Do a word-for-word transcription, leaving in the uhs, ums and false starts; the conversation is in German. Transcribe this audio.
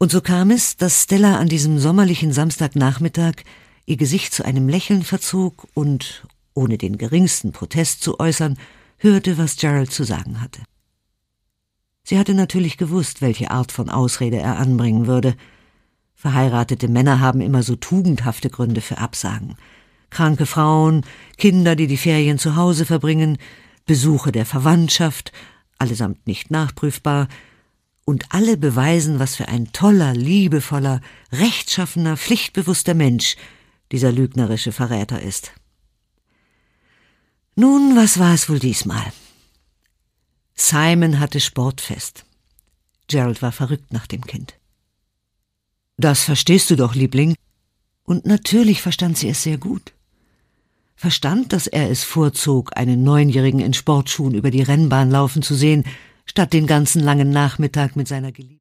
Und so kam es, dass Stella an diesem sommerlichen Samstagnachmittag ihr Gesicht zu einem Lächeln verzog und, ohne den geringsten Protest zu äußern, hörte, was Gerald zu sagen hatte. Sie hatte natürlich gewusst, welche Art von Ausrede er anbringen würde. Verheiratete Männer haben immer so tugendhafte Gründe für Absagen. Kranke Frauen, Kinder, die die Ferien zu Hause verbringen, Besuche der Verwandtschaft, allesamt nicht nachprüfbar, und alle beweisen, was für ein toller, liebevoller, rechtschaffener, pflichtbewusster Mensch dieser lügnerische Verräter ist. Nun, was war es wohl diesmal? Simon hatte Sportfest. Gerald war verrückt nach dem Kind. »Das verstehst du doch, Liebling.« Und natürlich verstand sie es sehr gut. Verstand, dass er es vorzog, einen Neunjährigen in Sportschuhen über die Rennbahn laufen zu sehen, statt den ganzen langen Nachmittag mit seiner Geliebten